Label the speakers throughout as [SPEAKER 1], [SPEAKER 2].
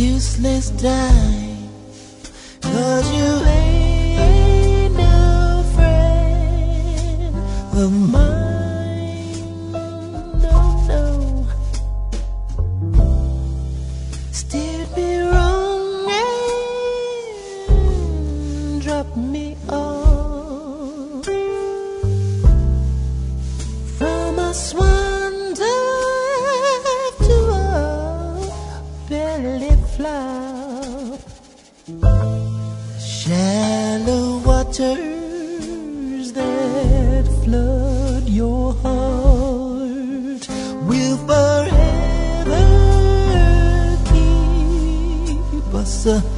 [SPEAKER 1] useless dime, 'cause you ain't no friend of mine. No, no. Steered me wrong and dropped me off from a swan dive to a belly flop. Shallow waters that flood your heart will forever keep us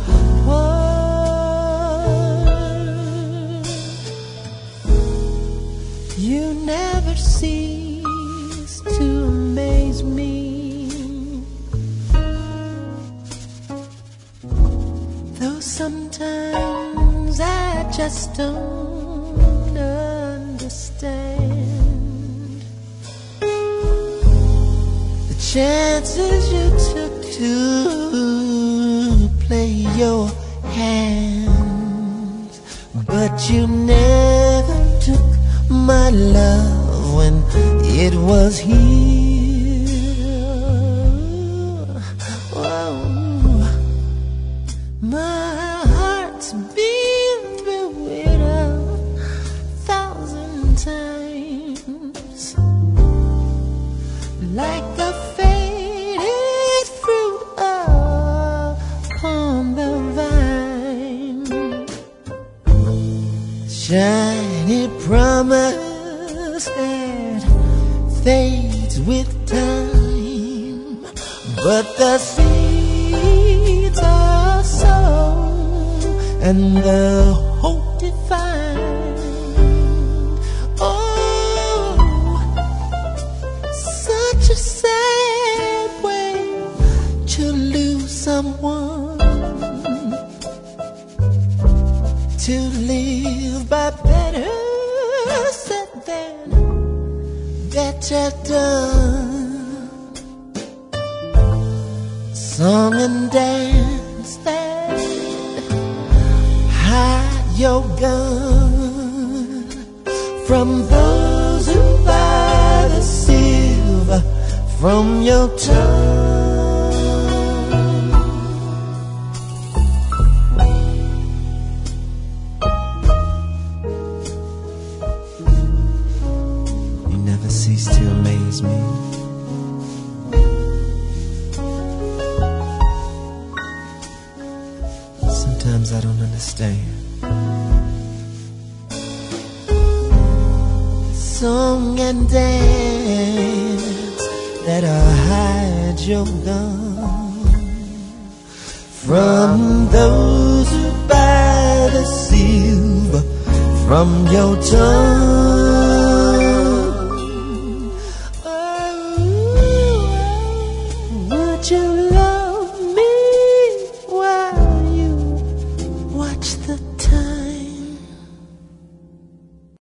[SPEAKER 1] apart. You never cease to amaze me, though sometimes I just don't understand the chances you took to play your hand, but you never took my love when it was here. Whoa. My heart's been through it 1,000 times, like a faded fruit upon the vine. Shiny promise that fades with time, but the seeds are sown and the hope defined. Oh, such a sad way to lose someone, to live by better said than better done. Song and dance that hide your gun from those who buy the silver from your tongue. You never cease to amaze me. Sometimes I don't understand. Song and dance that hide your gun from those who buy the silver from your tongue. Oh, would you